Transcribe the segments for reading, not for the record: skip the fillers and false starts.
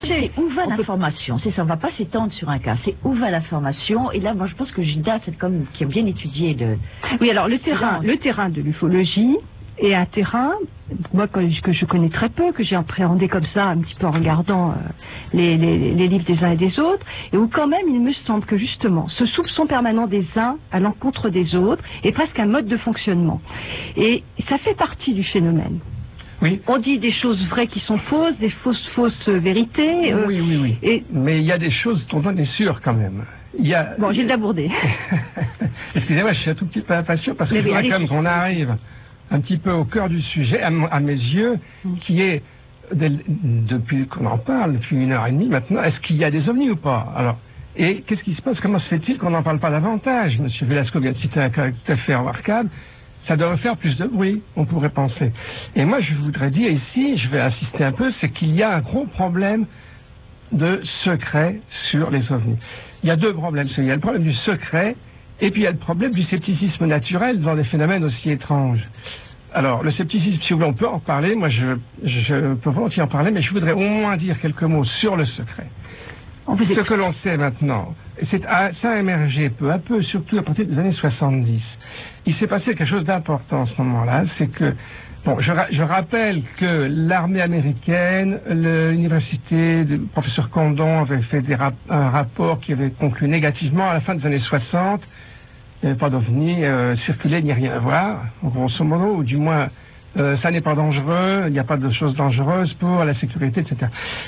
C'est où va l'information? C'est ça, on ne va pas s'étendre sur un cas. C'est où va l'information? Et là, moi, je pense que Gilda, c'est comme qui a bien étudié le. Oui, alors le terrain de l'ufologie est un terrain, moi que je connais très peu, que j'ai appréhendé comme ça, un petit peu en regardant les livres des uns et des autres, et où quand même, il me semble que justement, ce soupçon permanent des uns à l'encontre des autres est presque un mode de fonctionnement. Et ça fait partie du phénomène. Oui. On dit des choses vraies qui sont fausses, des fausses vérités. Oui. Mais il y a des choses dont on est sûr quand même. Bon, Gilda Bourdet. Excusez-moi, je suis un tout petit peu impatient parce que je voudrais quand même qu'on arrive un petit peu au cœur du sujet, à mes yeux, qui est, depuis qu'on en parle, depuis 1h30 maintenant, est-ce qu'il y a des ovnis ou pas? Alors, et qu'est-ce qui se passe? Comment se fait-il qu'on n'en parle pas davantage? Monsieur Velasco vient de citer un cas tout à fait remarquable. Ça devrait faire plus de bruit, on pourrait penser. Et moi, je voudrais dire ici, je vais insister un peu, c'est qu'il y a un gros problème de secret sur les ovnis. Il y a deux problèmes. Il y a le problème du secret, et puis il y a le problème du scepticisme naturel dans des phénomènes aussi étranges. Alors, le scepticisme, si vous voulez, on peut en parler. Moi, je peux volontiers en parler, mais je voudrais au moins dire quelques mots sur le secret. Ce que l'on sait maintenant, ça a émergé peu à peu, surtout à partir des années 70. Il s'est passé quelque chose d'important à ce moment-là, c'est que, bon, je rappelle que l'armée américaine, l'université du professeur Condon avait fait un rapport qui avait conclu négativement à la fin des années 60. Il n'y avait pas d'ovni circulé, il n'y a rien à voir, grosso modo, ou du moins, ça n'est pas dangereux, il n'y a pas de choses dangereuses pour la sécurité, etc.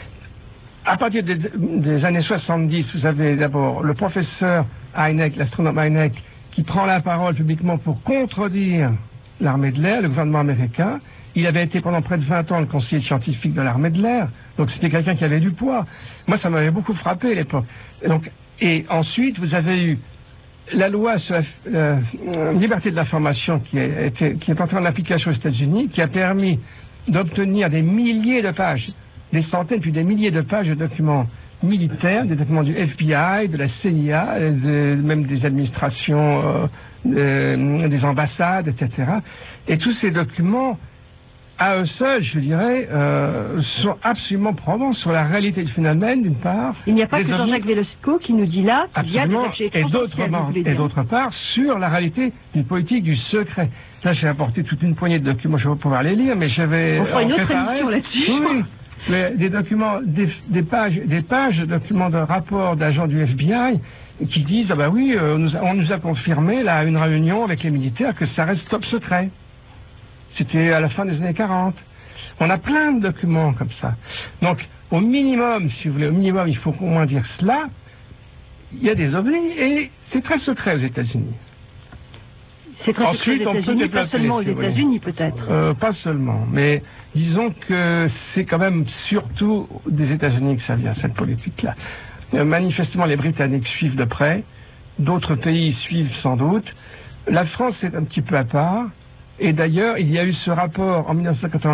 À partir des années 70, vous avez d'abord le professeur Hynek, l'astronome Hynek, qui prend la parole publiquement pour contredire l'armée de l'air, le gouvernement américain. Il avait été pendant près de 20 ans le conseiller scientifique de l'armée de l'air, donc c'était quelqu'un qui avait du poids. Moi, ça m'avait beaucoup frappé à l'époque. Et ensuite, vous avez eu la loi sur la liberté de l'information qui est entrée en application aux États-Unis, qui a permis d'obtenir des milliers de pages, des centaines puis des milliers de pages de documents militaires, des documents du FBI, de la CIA, même des administrations, des ambassades, etc. Et tous ces documents, à eux seuls, je dirais, sont absolument probants sur la réalité du phénomène, d'une part. Il n'y a pas que Jean-Jacques Velasco qui nous dit là qu'il y a des objets et d'autre part, sur la réalité d'une politique du secret. Là, j'ai apporté toute une poignée de documents, je vais pouvoir les lire, mais j'avais... On fera une autre émission là-dessus. Oui. Des documents, des pages de documents de rapports d'agents du FBI qui disent, ah ben oui, on nous a confirmé là à une réunion avec les militaires que ça reste top secret. C'était à la fin des années 40. On a plein de documents comme ça. Donc, au minimum, si vous voulez, il faut au moins dire cela. Il y a des ovnis et c'est très secret aux États-Unis. C'est très secret aux États-Unis, pas seulement aux États-Unis peut-être. Pas seulement, mais disons que c'est quand même surtout des États-Unis que ça vient, cette politique-là. Manifestement, les Britanniques suivent de près, d'autres pays suivent sans doute. La France est un petit peu à part, et d'ailleurs, il y a eu ce rapport en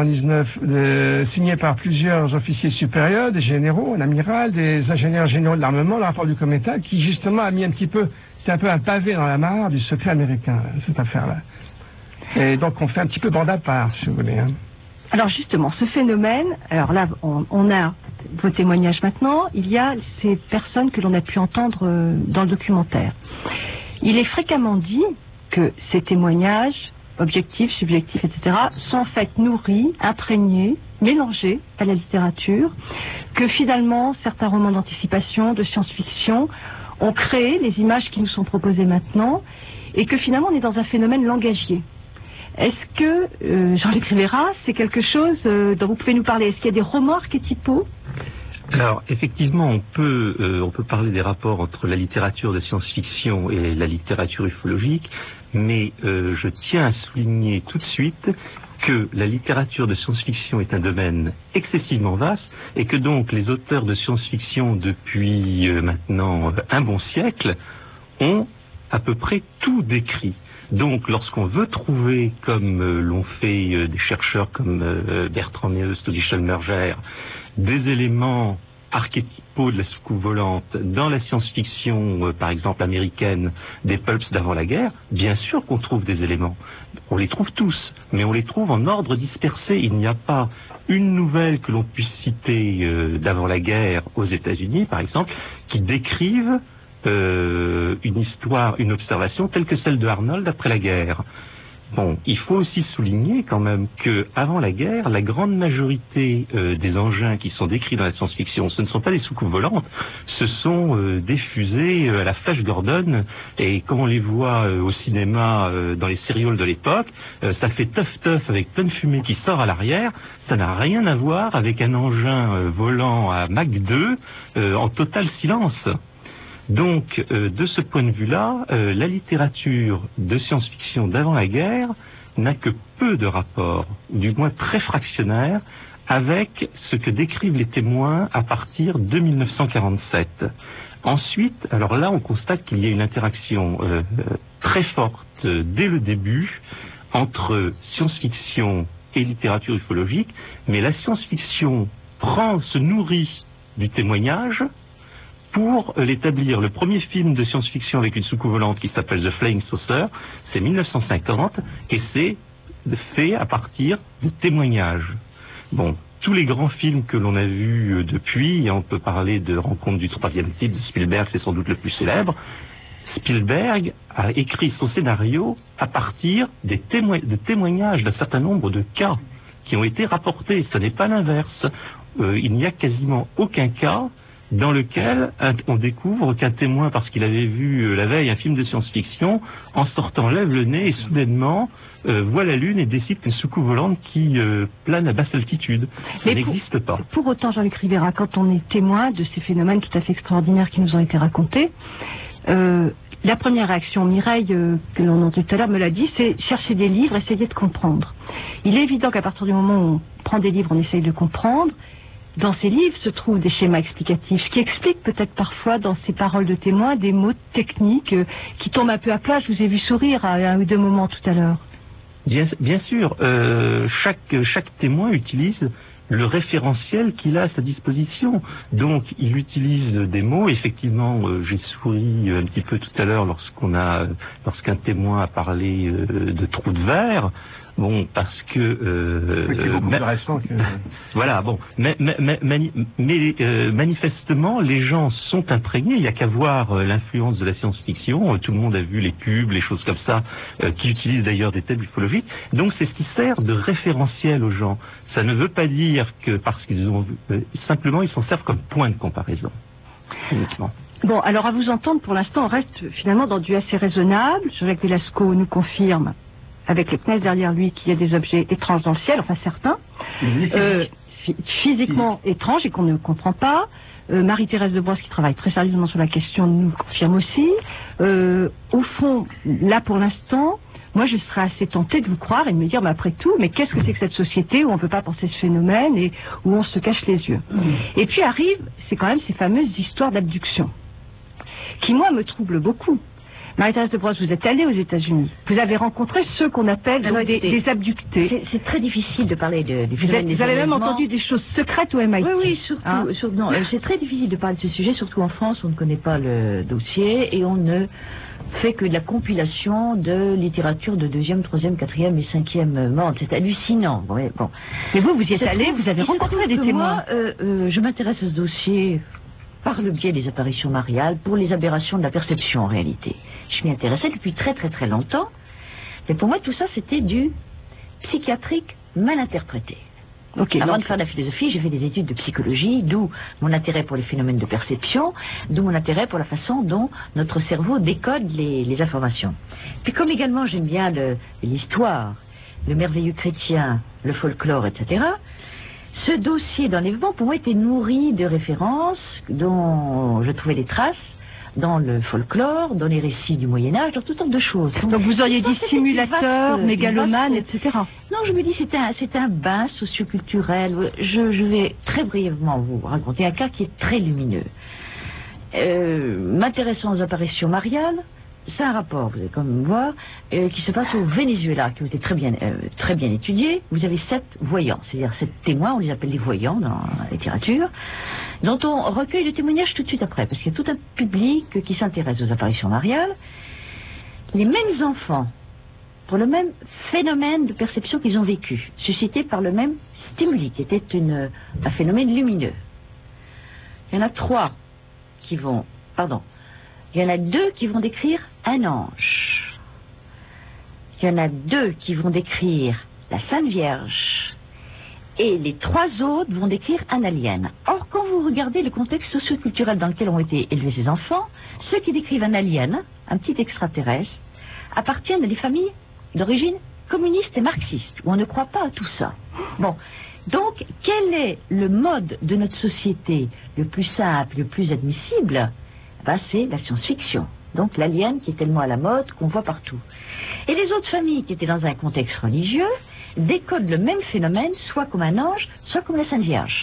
1999 signé par plusieurs officiers supérieurs, des généraux, un amiral, des ingénieurs généraux de l'armement, le rapport du Cometa, qui justement a mis un petit peu, c'est un peu un pavé dans la mare du secret américain, cette affaire-là. Et donc on fait un petit peu bande à part, si vous voulez. Hein. Alors justement, ce phénomène, alors là, on a vos témoignages maintenant, il y a ces personnes que l'on a pu entendre dans le documentaire. Il est fréquemment dit que ces témoignages, objectifs, subjectifs, etc., sont en fait nourris, imprégnés, mélangés à la littérature, que finalement, certains romans d'anticipation, de science-fiction, ont créé les images qui nous sont proposées maintenant, et que finalement, on est dans un phénomène langagier. Est-ce que, Jean-Luc Rivera, c'est quelque chose dont vous pouvez nous parler? Est-ce qu'il y a des romans archétypaux? Alors, effectivement, on peut parler des rapports entre la littérature de science-fiction et la littérature ufologique, mais je tiens à souligner tout de suite que la littérature de science-fiction est un domaine excessivement vaste et que donc les auteurs de science-fiction depuis maintenant un bon siècle ont à peu près tout décrit. Donc, lorsqu'on veut trouver, comme l'ont fait des chercheurs comme Bertrand Meust ou Michel Merger, des éléments archétypaux de la soucoupe volante dans la science-fiction, par exemple américaine, des pulps d'avant la guerre, bien sûr qu'on trouve des éléments. On les trouve tous, mais on les trouve en ordre dispersé. Il n'y a pas une nouvelle que l'on puisse citer d'avant la guerre aux États-Unis, par exemple, qui décrive une histoire, une observation telle que celle de Arnold après la guerre. Bon, il faut aussi souligner quand même que avant la guerre, la grande majorité des engins qui sont décrits dans la science-fiction, ce ne sont pas des soucoupes volantes, ce sont des fusées à la Flash Gordon, et quand on les voit au cinéma dans les sérioles de l'époque, ça fait teuf avec plein de fumée qui sort à l'arrière. Ça n'a rien à voir avec un engin volant à Mach 2 en total silence. Donc, de ce point de vue-là, la littérature de science-fiction d'avant la guerre n'a que peu de rapport, ou du moins très fractionnaire, avec ce que décrivent les témoins à partir de 1947. Ensuite, alors là, on constate qu'il y a une interaction très forte dès le début entre science-fiction et littérature ufologique, mais la science-fiction se nourrit du témoignage pour l'établir. Le premier film de science-fiction avec une soucoupe volante qui s'appelle The Flying Saucer, c'est 1950, et c'est fait à partir de témoignages. Bon, tous les grands films que l'on a vus depuis, on peut parler de Rencontre du troisième type de Spielberg, c'est sans doute le plus célèbre. Spielberg a écrit son scénario à partir de témoignages d'un certain nombre de cas qui ont été rapportés. Ce n'est pas l'inverse. Il n'y a quasiment aucun cas dans lequel on découvre qu'un témoin, parce qu'il avait vu la veille un film de science-fiction, en sortant lève le nez et soudainement voit la Lune et décide qu'une soucoupe volante qui plane à basse altitude. Ça n'existe pas. Pour autant, Jean-Luc Rivera, quand on est témoin de ces phénomènes tout à fait extraordinaires qui nous ont été racontés, la première réaction, Mireille, que l'on entendait tout à l'heure, me l'a dit, c'est chercher des livres, essayer de comprendre. Il est évident qu'à partir du moment où on prend des livres, on essaye de comprendre. Dans ces livres se trouvent des schémas explicatifs qui expliquent peut-être parfois dans ces paroles de témoins des mots techniques qui tombent un peu à plat. Je vous ai vu sourire à un ou deux moments tout à l'heure. Bien sûr, chaque témoin utilise le référentiel qu'il a à sa disposition. Donc, il utilise des mots. Effectivement, j'ai souri un petit peu tout à l'heure lorsqu'un témoin a parlé de trous de verre. Bon, parce que c'est beaucoup plus récent que... Voilà, bon, mais manifestement, les gens sont imprégnés. Il n'y a qu'à voir l'influence de la science-fiction. Tout le monde a vu les cubes, les choses comme ça, qui utilisent d'ailleurs des thèmes ufologiques. Donc, c'est ce qui sert de référentiel aux gens. Ça ne veut pas dire que parce qu'ils ont simplement, ils s'en servent comme point de comparaison. Uniquement. Bon, alors à vous entendre, pour l'instant, on reste finalement dans du assez raisonnable. Jacques Velasco nous confirme, avec les PNES derrière lui, qu'il y a des objets étranges dans le ciel, enfin certains, physiquement étranges et qu'on ne comprend pas. Marie-Thérèse de Brosse, qui travaille très sérieusement sur la question, nous confirme aussi. Au fond, là pour l'instant, moi je serais assez tentée de vous croire et de me dire, mais après tout, mais qu'est-ce que c'est que cette société où on ne peut pas penser ce phénomène et où on se cache les yeux. Et puis arrivent, c'est quand même ces fameuses histoires d'abduction, qui moi me troublent beaucoup. Marie-Thérèse de Brosse, vous êtes allée aux États-Unis. Vous avez rencontré ceux qu'on appelle des abductés. C'est très difficile de parler du phénomène des Vous avez même entendu des choses secrètes au MIT. Oui, surtout. Non, c'est très difficile de parler de ce sujet, surtout en France, on ne connaît pas le dossier et on ne fait que de la compilation de littérature de 2e, 3e, 4e et 5e monde. C'est hallucinant. Ouais, bon. Mais vous y êtes allé, vous avez rencontré des témoins. Moi, je m'intéresse à ce dossier par le biais des apparitions mariales, pour les aberrations de la perception en réalité. Je m'y intéressais depuis très très très longtemps, et pour moi tout ça c'était du psychiatrique mal interprété. Avant de faire de la philosophie, j'ai fait des études de psychologie, d'où mon intérêt pour les phénomènes de perception, d'où mon intérêt pour la façon dont notre cerveau décode les informations. Puis comme également j'aime bien l'histoire, le merveilleux chrétien, le folklore, etc., ce dossier d'enlèvement, pour moi, était nourri de références dont je trouvais des traces dans le folklore, dans les récits du Moyen-Âge, dans toutes sortes de choses. Donc vous auriez dit simulateur, mégalomane, etc. Non, je me dis c'est un bain socioculturel. Je vais très brièvement vous raconter un cas qui est très lumineux. M'intéressant aux apparitions mariales, c'est un rapport, vous allez quand même voir, qui se passe au Venezuela, qui a été très bien étudié. Vous avez 7 voyants, c'est-à-dire 7 témoins, on les appelle les voyants dans la littérature, dont on recueille le témoignage tout de suite après, parce qu'il y a tout un public qui s'intéresse aux apparitions mariales. Les mêmes enfants, pour le même phénomène de perception qu'ils ont vécu, suscité par le même stimuli, qui était un phénomène lumineux. Il y en a 3 qui vont... Pardon. Il y en a 2 qui vont décrire un ange. Il y en a 2 qui vont décrire la Sainte Vierge. Et les 3 autres vont décrire un alien. Or, quand vous regardez le contexte socio-culturel dans lequel ont été élevés ces enfants, ceux qui décrivent un alien, un petit extraterrestre, appartiennent à des familles d'origine communiste et marxiste, où on ne croit pas à tout ça. Bon. Donc, quel est le mode de notre société le plus simple, le plus admissible? C'est la science-fiction. Donc l'alien qui est tellement à la mode qu'on voit partout. Et les autres familles qui étaient dans un contexte religieux décodent le même phénomène, soit comme un ange, soit comme la Sainte Vierge.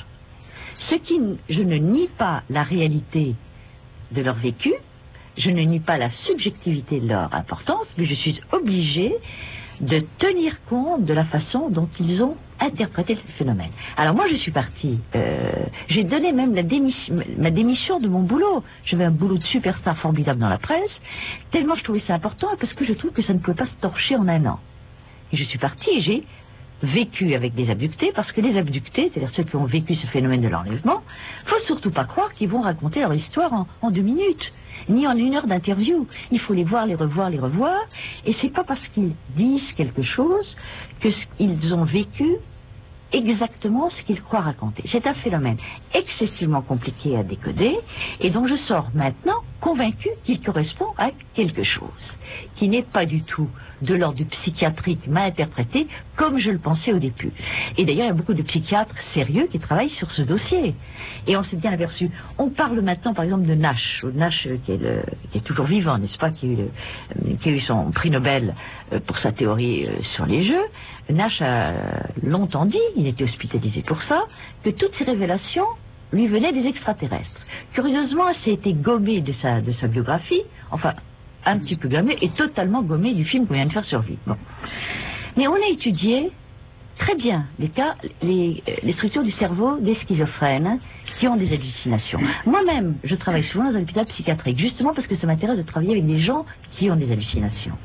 Je ne nie pas la réalité de leur vécu, je ne nie pas la subjectivité de leur importance, mais je suis obligée de tenir compte de la façon dont ils ont interprété ce phénomène. Alors moi je suis partie, j'ai donné même ma démission de mon boulot. J'avais un boulot de superstar formidable dans la presse, tellement je trouvais ça important, parce que je trouve que ça ne pouvait pas se torcher en un an. Et je suis partie et j'ai vécu avec des abductés, parce que les abductés, c'est-à-dire ceux qui ont vécu ce phénomène de l'enlèvement, faut surtout pas croire qu'ils vont raconter leur histoire en 2 minutes. Ni en 1 heure d'interview. Il faut les voir, les revoir, et c'est pas parce qu'ils disent quelque chose que qu'ils ont vécu exactement ce qu'ils croient raconter. C'est un phénomène excessivement compliqué à décoder, et donc je sors maintenant convaincue qu'il correspond à quelque chose qui n'est pas du tout de l'ordre du psychiatrique mal interprété, comme je le pensais au début. Et d'ailleurs, il y a beaucoup de psychiatres sérieux qui travaillent sur ce dossier. Et on s'est bien aperçu. On parle maintenant, par exemple, de Nash, qui est toujours vivant, n'est-ce pas, qui a eu son prix Nobel pour sa théorie sur les jeux. Nash a longtemps dit, il était hospitalisé pour ça, que toutes ces révélations lui venaient des extraterrestres. Curieusement, c'est été gommé de sa biographie, enfin, un petit peu gommé, et totalement gommé du film qu'on vient de faire sur lui. Bon. Mais on a étudié très bien les structures du cerveau des schizophrènes qui ont des hallucinations. Moi-même, je travaille souvent dans un hôpital psychiatrique, justement parce que ça m'intéresse de travailler avec des gens qui ont des hallucinations.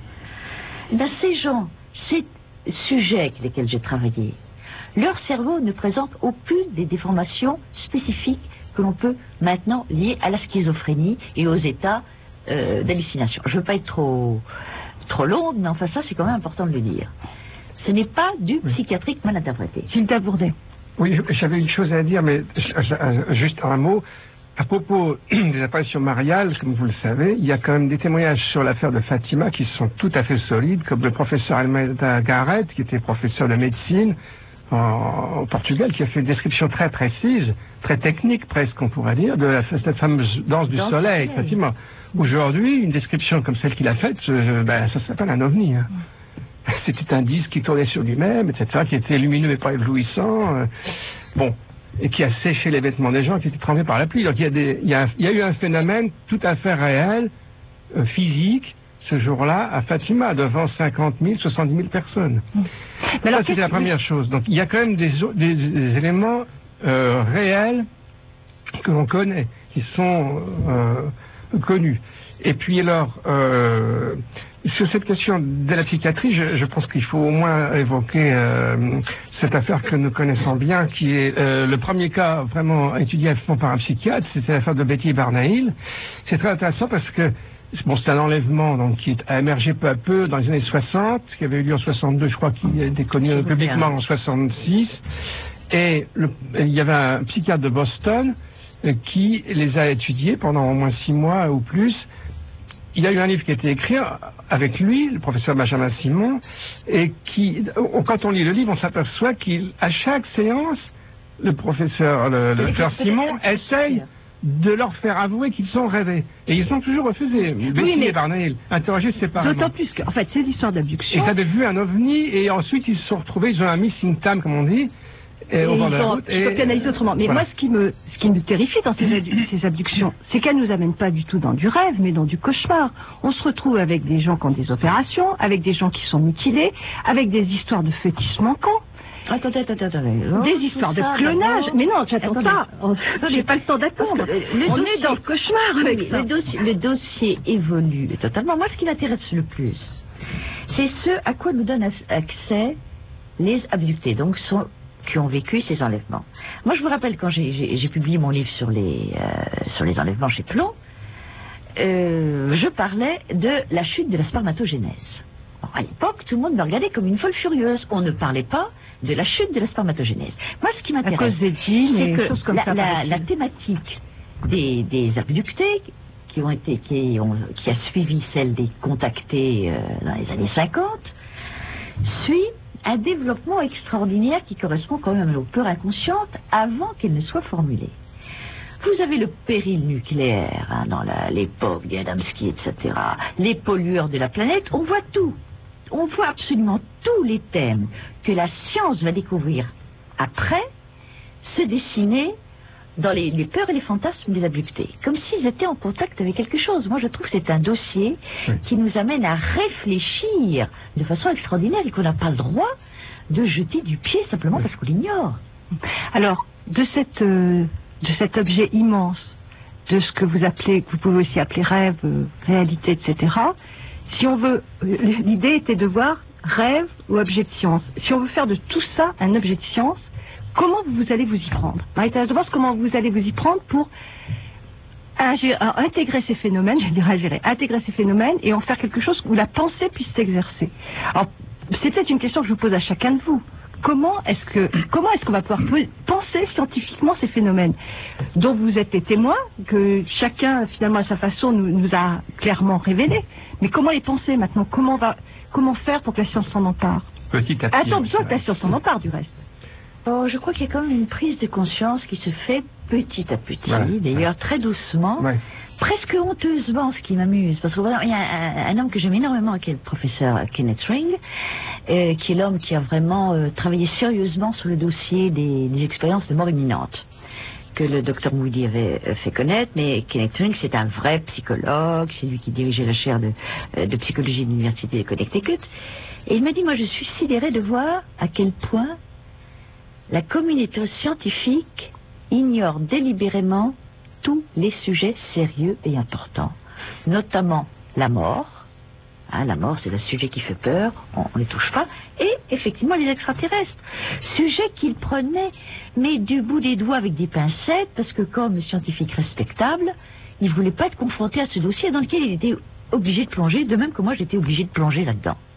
Ces gens, ces sujets avec lesquels j'ai travaillé, leur cerveau ne présente aucune des déformations spécifiques que l'on peut maintenant lier à la schizophrénie et aux états d'hallucination. Je ne veux pas être trop longue, mais enfin ça c'est quand même important de le dire. Ce n'est pas du psychiatrique mal interprété. Gilda Bourdet. Oui, j'avais une chose à dire, mais juste un mot. À propos des apparitions mariales, comme vous le savez, il y a quand même des témoignages sur l'affaire de Fatima qui sont tout à fait solides, comme le professeur Almeida Garrett, qui était professeur de médecine au Portugal, qui a fait une description très précise, très technique presque, on pourrait dire, de cette fameuse danse du soleil, Fatima. Aujourd'hui, une description comme celle qu'il a faite, ça s'appelle un ovni. Hein. C'était un disque qui tournait sur lui-même, etc., qui était lumineux mais pas éblouissant. Et qui a séché les vêtements des gens qui étaient trempés par la pluie. Donc il y a eu un phénomène tout à fait réel, physique, ce jour-là, à Fatima, devant 50 000, 70 000 personnes. Ça, c'était la première chose. Donc il y a quand même des éléments réels que l'on connaît, qui sont connus. Et puis alors, sur cette question de la psychiatrie, je pense qu'il faut au moins évoquer cette affaire que nous connaissons bien, qui est le premier cas vraiment étudié à fond par un psychiatre, c'était l'affaire de Betty Barnhill. C'est très intéressant parce que c'est un enlèvement donc, qui a émergé peu à peu dans les années 60, qui avait eu lieu en 62, je crois qu'il a été connu publiquement en 66. Et il y avait un psychiatre de Boston qui les a étudiés pendant au moins 6 mois ou plus. Il y a eu un livre qui a été écrit avec lui, le professeur Benjamin Simon, et quand on lit le livre, on s'aperçoit qu'à chaque séance, le docteur Simon essaye de leur faire avouer qu'ils ont rêvé. Et ils ont toujours refusé. Betty et Barnhill, interrogés séparément. D'autant plus qu'en fait, c'est l'histoire d'abduction. Ils avaient vu un ovni, et ensuite ils se sont retrouvés, ils ont un missing time, comme on dit, et ils peuvent analyser autrement. Mais voilà. Moi, ce qui me terrifie dans ces abductions, c'est qu'elles nous amènent pas du tout dans du rêve, mais dans du cauchemar. On se retrouve avec des gens qui ont des opérations, avec des gens qui sont mutilés, avec des histoires de fœtus manquants. Attendez. Des histoires de clonage. Mais non, j'attends pas. J'ai pas le temps d'attendre. On est dans le cauchemar avec ça. Le dossier évolue totalement. Moi, ce qui m'intéresse le plus, c'est ce à quoi nous donnent accès les abductés, donc qui ont vécu ces enlèvements. Moi, je vous rappelle, quand j'ai publié mon livre sur les enlèvements chez Plon, je parlais de la chute de la spermatogénèse. Alors, à l'époque, tout le monde me regardait comme une folle furieuse. On ne parlait pas de la chute de la spermatogénèse. Moi, ce qui m'intéresse, à cause des djinns c'est et que choses comme ça, la thématique des abductés qui a suivi celle des contactés dans les années 50 suit un développement extraordinaire qui correspond quand même aux peurs inconscientes avant qu'elles ne soient formulées. Vous avez le péril nucléaire dans l'époque d'Adamski, etc. Les pollueurs de la planète, on voit tout. On voit absolument tous les thèmes que la science va découvrir après se dessiner dans les peurs et les fantasmes des abductés, comme s'ils étaient en contact avec quelque chose. Moi, je trouve que c'est un dossier qui nous amène à réfléchir de façon extraordinaire et qu'on n'a pas le droit de jeter du pied simplement parce qu'on l'ignore. Alors, de cet objet immense, de ce que vous appelez, que vous pouvez aussi appeler rêve, réalité, etc., si on veut, l'idée était de voir rêve ou objet de science. Si on veut faire de tout ça un objet de science, comment vous allez vous y prendre? Marie-Thérèse de Vos, comment vous allez vous y prendre pour intégrer ces phénomènes, intégrer ces phénomènes et en faire quelque chose où la pensée puisse s'exercer. Alors, c'est peut-être une question que je vous pose à chacun de vous. Comment est-ce qu'on va pouvoir penser scientifiquement ces phénomènes dont vous êtes les témoins, que chacun, finalement, à sa façon, nous a clairement révélés. Mais comment les penser maintenant? Comment faire pour que la science s'en empare? Petit à petit. A-t-on besoin que la science s'en empare, du reste? Oh, je crois qu'il y a quand même une prise de conscience qui se fait petit à petit, d'ailleurs très doucement, presque honteusement, ce qui m'amuse. Parce qu'il y a un homme que j'aime énormément, qui est le professeur Kenneth Ring, qui est l'homme qui a vraiment travaillé sérieusement sur le dossier des expériences de mort imminente, que le docteur Moody avait fait connaître. Mais Kenneth Ring, c'est un vrai psychologue, c'est lui qui dirigeait la chaire de psychologie de l'université de Connecticut. Et il m'a dit, moi je suis sidéré de voir à quel point la communauté scientifique ignore délibérément tous les sujets sérieux et importants, notamment la mort. La mort, c'est le sujet qui fait peur, on ne les touche pas. Et effectivement, les extraterrestres. Sujet qu'ils prenaient, mais du bout des doigts avec des pincettes, parce que comme scientifique respectable, il ne voulait pas être confronté à ce dossier dans lequel il était obligé de plonger, de même que moi j'étais obligé de plonger là-dedans.